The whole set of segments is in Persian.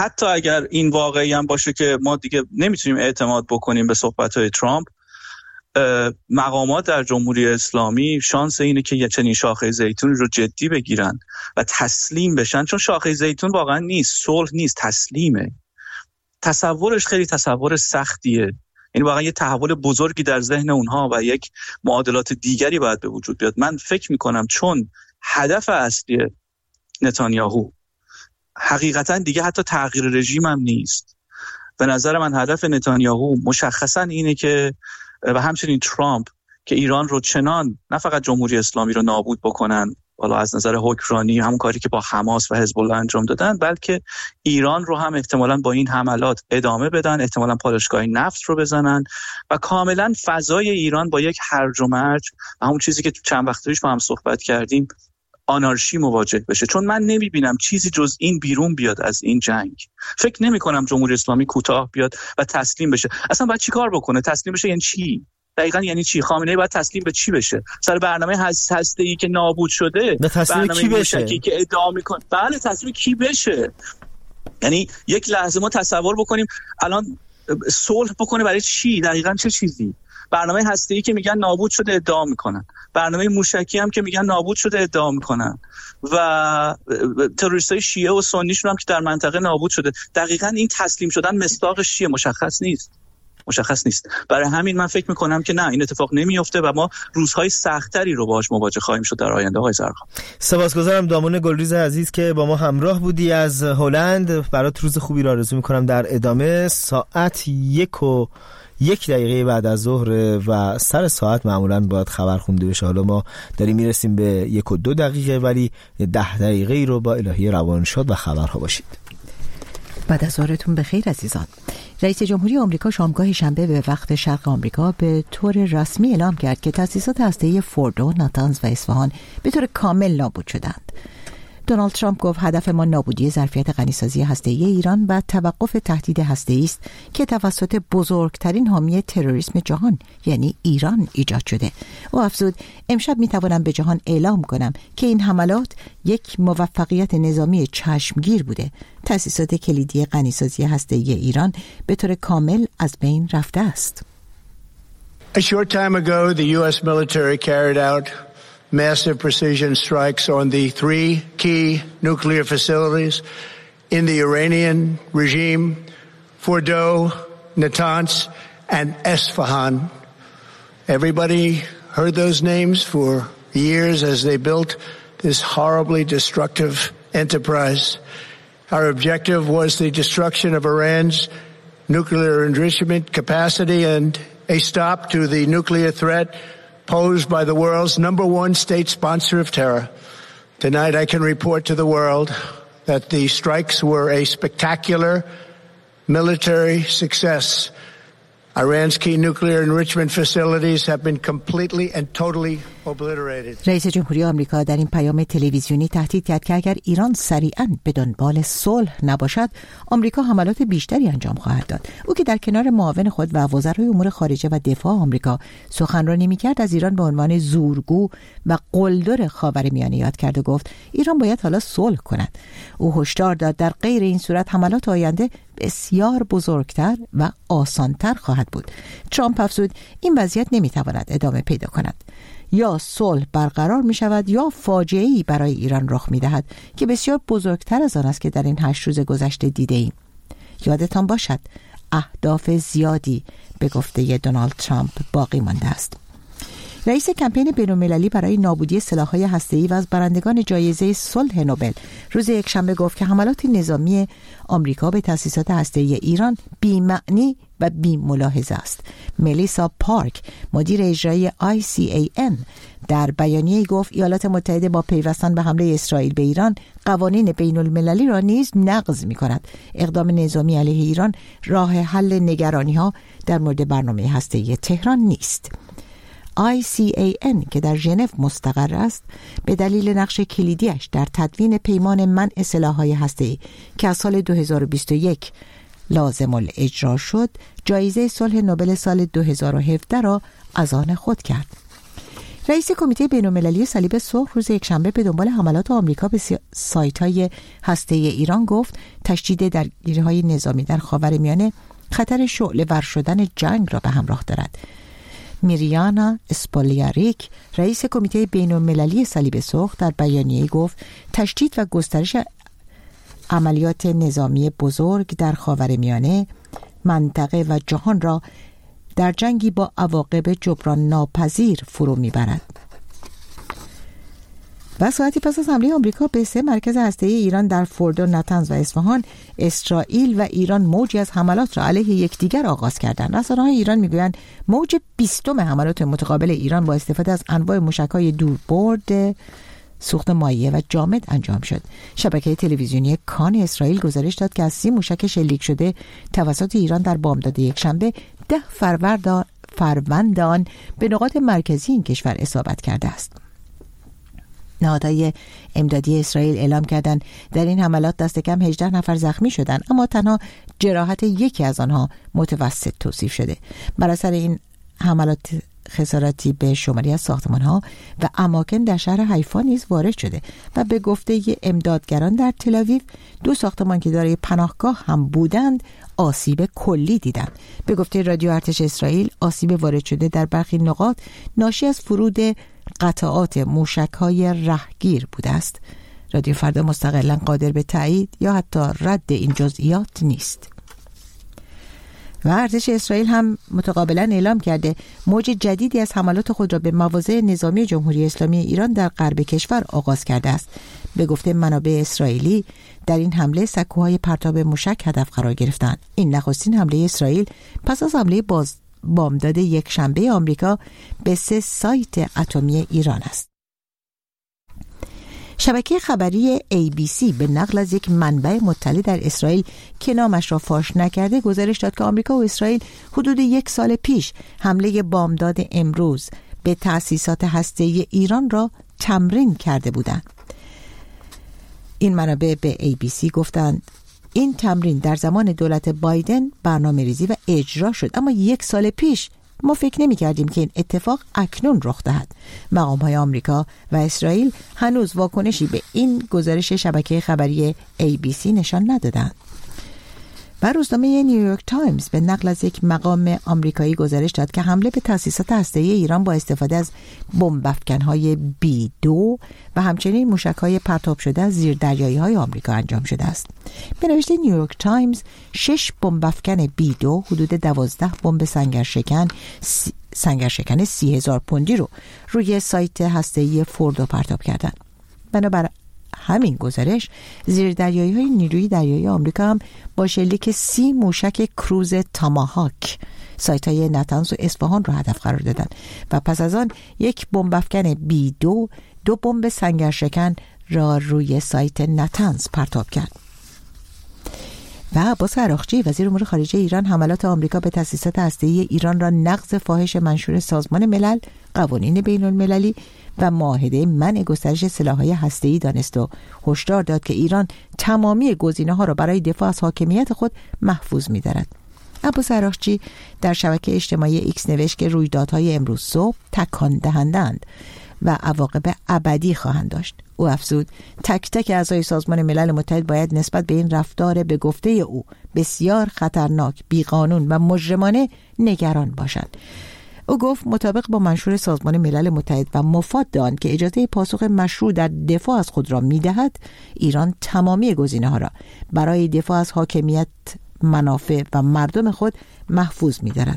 حتی اگر این واقعی هم باشه که ما دیگه نمیتونیم اعتماد بکنیم به صحبت‌های ترامپ، مقامات در جمهوری اسلامی شانس اینه که یه چنین شاخه زیتون رو جدی بگیرن و تسلیم بشن، چون شاخه زیتون واقعا نیست، صلح نیست، تسلیمه. تصورش خیلی تصور سختیه، یعنی واقعا یه تحول بزرگی در ذهن اونها و یک معادلات دیگری باید به وجود بیاد. من فکر میکنم چون هدف اصلی نتانیاهو حقیقتا دیگه حتی تغییر رژیم هم نیست، به نظر من هدف نتانیاهو مشخصا اینه که و همچنین ترامپ که ایران رو چنان نه فقط جمهوری اسلامی رو نابود بکنن، حالا از نظر حکمرانی همون کاری که با حماس و حزب الله انجام دادن، بلکه ایران رو هم احتمالاً با این حملات ادامه بدن، احتمالاً پالایشگاه نفت رو بزنن و کاملاً فضای ایران با یک هرج و مرج و همون چیزی که چند وقت پیش با هم صحبت کردیم آنارشی مواجه بشه. چون من نمیبینم چیزی جز این بیرون بیاد از این جنگ. فکر نمی‌کنم جمهوری اسلامی کوتاه بیاد و تسلیم بشه. اصلا باید چیکار بکنه؟ تسلیم بشه یعنی چی؟ دقیقاً یعنی چی؟ خامنه‌ای باید تسلیم به چی بشه؟ سر برنامه هسته‌ای که نابود شده، برنامه موشکی که ادعا می‌کنه. بله، تسلیم کی بشه؟ یعنی یک لحظه ما تصور بکنیم الان صلح بکنه برای چی؟ دقیقاً چه چیزی؟ برنامه هسته‌ای که میگن نابود شده ادعا میکنن، برنامه موشکی هم که میگن نابود شده ادعا میکنن و تروریستای شیعه و سنیشون هم که در منطقه نابود شده. دقیقاً این تسلیم شدن مصداقش چیه؟ مشخص نیست. برای همین من فکر میکنم که نه، این اتفاق نمیفته و ما روزهای سختری رو باهاش مواجه خواهیم شد در آینده. آقای زرخان، سپاسگزارم دامون گلریز عزیز که با ما همراه بودی از هلند. برات روز خوبی را آرزو میکنم. در ادامه ساعت 1:01 بعد از ظهر و سر ساعت معمولاً باید خبر خونده بشه. حالا ما داریم میرسیم به 1:02 ولی 10 دقیقه رو با الهی روانشاد و خبرها باشید. بعد از ظهرتون بخیر عزیزان. رئیس جمهوری آمریکا شامگاه شنبه به وقت شرق آمریکا به طور رسمی اعلام کرد که تأسیسات هسته‌ای فوردو، ناتانز و اصفهان به طور کامل نابود شدند. دونالد ترامپ گفت هدف ما نابودی ظرفیت غنیسازی هسته‌ای ایران و توقف تهدید هسته‌ای است که توسط بزرگترین حامی تروریسم جهان یعنی ایران ایجاد شده. او افزود امشب می‌توانم به جهان اعلام کنم که این حملات یک موفقیت نظامی چشمگیر بوده. تأسیسات کلیدی غنیسازی هسته‌ای ایران به طور کامل از بین رفته است. A short time ago the US military carried out massive precision strikes on the 3 key nuclear facilities in the Iranian regime, Fordo, Natanz, and Esfahan. Everybody heard those names for years as they built this horribly destructive enterprise. Our objective was the destruction of Iran's nuclear enrichment capacity and a stop to the nuclear threat posed by the world's number one state sponsor of terror. Tonight I can report to the world that the strikes were a spectacular military success. Iran's key nuclear enrichment facilities have been completely and totally obliterated. رئیس جمهوری آمریکا در این پیام تلویزیونی تهدید کرد که اگر ایران سریعاً به دنبال صلح نباشد، آمریکا حملات بیشتری انجام خواهد داد. او که در کنار معاون خود و وزرای امور خارجه و دفاع آمریکا سخنرانی می‌کرد، از ایران به عنوان زورگو و قلدر خاورمیانه یاد کرد و گفت ایران باید حالا صلح کند. او هشدار داد در غیر این صورت حملات آینده بسیار بزرگتر و آسانتر خواهد بود. ترامپ افزود این وضعیت نمیتواند ادامه پیدا کند. یا صلح برقرار می شود یا فاجعه‌ای برای ایران رخ می دهد که بسیار بزرگتر از آن است که در این 8 روز گذشته دیده ایم. یادتان باشد اهداف زیادی به گفته دونالد ترامپ باقی مانده است. رئیس کمپین بین‌المللی برای نابودی سلاح‌های هسته‌ای و از برندگان جایزه صلح نوبل روز یکشنبه گفت که حملات نظامی آمریکا به تأسیسات هسته‌ای ایران بی‌معنی و بی‌ملاحظه است. ملیسا پارک، مدیر اجرایی ICAN، در بیانیه‌ای گفت ایالات متحده با پیوستن به حمله اسرائیل به ایران قوانین بین‌المللی را نیز نقض می‌کند. اقدام نظامی علیه ایران راه حل نگرانی‌ها در مورد برنامه هسته‌ای تهران نیست. ICAN که در ژنو مستقر است، به دلیل نقش کلیدیش در تدوین پیمان منع سلاح‌های هسته‌ای که از سال 2021 لازم الاجرا شد، جایزه صلح نوبل سال 2017 را از آن خود کرد. رئیس کمیته بین‌المللی صلیب سرخ روز یکشنبه به دنبال حملات آمریکا به سایت‌های هسته‌ای ایران گفت تشدید درگیری‌های نظامی در خاورمیانه خطر شعله‌ور شدن جنگ را به همراه دارد. میریانا اسپالیاریک رئیس کمیته بین‌المللی صلیب سرخ در بیانیه‌ای گفت تشدید و گسترش عملیات نظامی بزرگ در خاورمیانه منطقه و جهان را در جنگی با عواقب جبران ناپذیر فرو میبرد. و ساعتی پس از حمله آمریکا به 3 مرکز هسته‌ای ایران در فوردو، نتنز و اصفهان، اسرائیل و ایران موجی از حملات را علیه یکدیگر آغاز کردند. رسانه‌های ایران میگویند موج 20م حملات متقابل ایران با استفاده از انواع موشک‌های دوربرد، سوخت مایع و جامد انجام شد. شبکه تلویزیونی کان اسرائیل گزارش داد که از 30 موشک شلیک شده توسط ایران در بامداد یکشنبه 10 فروند به نقاط مرکزی این کشور اصابت کرده است. نهادهای امدادی اسرائیل اعلام کردند در این حملات دست کم 18 نفر زخمی شدند، اما تنها جراحت یکی از آنها متوسط توصیف شده. بر اثر این حملات خساراتی به شماری از ساختمان‌ها و اماکن در شهر حیفا نیز وارد شده و به گفته امدادگران در تل‌آویو 2 ساختمان که دارای پناهگاه هم بودند آسیب کلی دیدند. به گفته رادیو ارتش اسرائیل آسیب وارد شده در برخی نقاط ناشی از فرود قطعات موشک‌های رهگیر بوده است. رادیو فردا مستقلاً قادر به تایید یا حتی رد این جزئیات نیست. و ارتش اسرائیل هم متقابلا اعلام کرده موج جدیدی از حملات خود را به مواضع نظامی جمهوری اسلامی ایران در غرب کشور آغاز کرده است. به گفته منابع اسرائیلی در این حمله سکوهای پرتاب موشک هدف قرار گرفتند. این نخستین حمله اسرائیل پس از حمله بامداد یکشنبه آمریکا به 3 سایت اتمی ایران است. شبکه خبری ABC به نقل از یک منبع مطلع در اسرائیل که نامش را فاش نکرده گزارش داد که آمریکا و اسرائیل حدود 1 سال پیش حمله بامداد امروز به تأسیسات هسته‌ای ایران را تمرین کرده بودند. این منابع به ABC گفتند این تمرین در زمان دولت بایدن برنامه‌ریزی و اجرا شد، اما 1 سال پیش ما فکر نمی کردیم که این اتفاق اکنون رخ دهد. مقام‌های آمریکا و اسرائیل هنوز واکنشی به این گزارش شبکه خبری ABC نشان ندادند. و روزنامه نیویورک تایمز به نقل از یک مقام آمریکایی گزارش داد که حمله به تأسیسات هسته‌ای ایران با استفاده از بمب‌افکن‌های B2 و همچنین موشک‌های پرتاب شده از زیردریایی‌های آمریکا انجام شده است. به نوشته نیویورک تایمز 6 بمب‌افکن B2 حدود 12 بمب سنگرشکن 30,000 پوندی رو روی سایت هسته‌ای فوردو پرتاب کردند. بنابر همین گزارش زیردریایی‌های نیروی دریایی آمریکا هم با شلیک 30 موشک کروز تاماهاک سایت‌های نتنز و اصفهان را هدف قرار دادند و پس از آن یک بمب‌افکن B2 2 بمب سنگرشکن را روی سایت نتنز پرتاب کرد. و عباس عراقچی وزیر امور خارجه ایران حملات آمریکا به تأسیسات هسته‌ای ایران را نقض فاحش منشور سازمان ملل، قوانین بین‌المللی و معاهده منع گسترش سلاح‌های هسته‌ای دانست و هشدار داد که ایران تمامی گزینه‌ها را برای دفاع از حاکمیت خود محفوظ می‌دارد. عباس عراقچی در شبکه اجتماعی ایکس نوشت که رویدادهای امروز صبح تکان دهندند و عواقب ابدی خواهند داشت. او افزود تک تک اعضای سازمان ملل متحد باید نسبت به این رفتار به گفته او بسیار خطرناک، بیقانون و مجرمانه نگران باشند. او گفت مطابق با منشور سازمان ملل متحد و مفاد آن که اجازه پاسخ مشروع در دفاع از خود را می‌دهد، ایران تمامی گزینه‌ها را برای دفاع از حاکمیت، منافع و مردم خود محفوظ می‌دارد.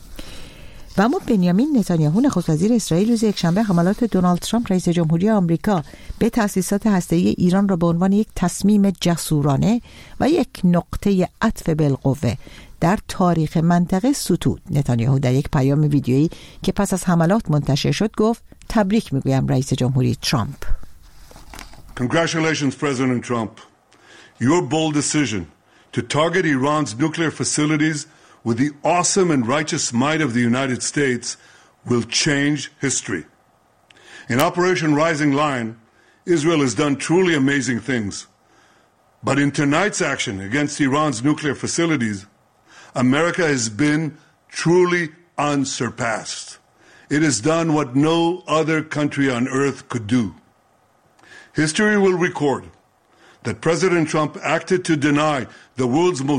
و اما بنیامین نتانیاهو نخست وزیر اسرائیل روز یکشنبه حملات دونالد ترامپ رئیس جمهوری آمریکا به تأسیسات هسته‌ای ایران را به عنوان یک تصمیم جسورانه و یک نقطه عطف بالقوه در تاریخ منطقه ستود. نتانیاهو در یک پیام ویدیویی که پس از حملات منتشر شد گفت تبریک میگویم رئیس جمهوری ترامپ. Congratulations President Trump. Your bold decision to target Iran's nuclear facilities with the awesome and righteous might of the United States will change history. In Operation Rising Lion, Israel has done truly amazing things. But in tonight's action against Iran's nuclear facilities, America has been truly unsurpassed. it has done what no other country on earth could do. History will record that President Trump acted to deny the world's most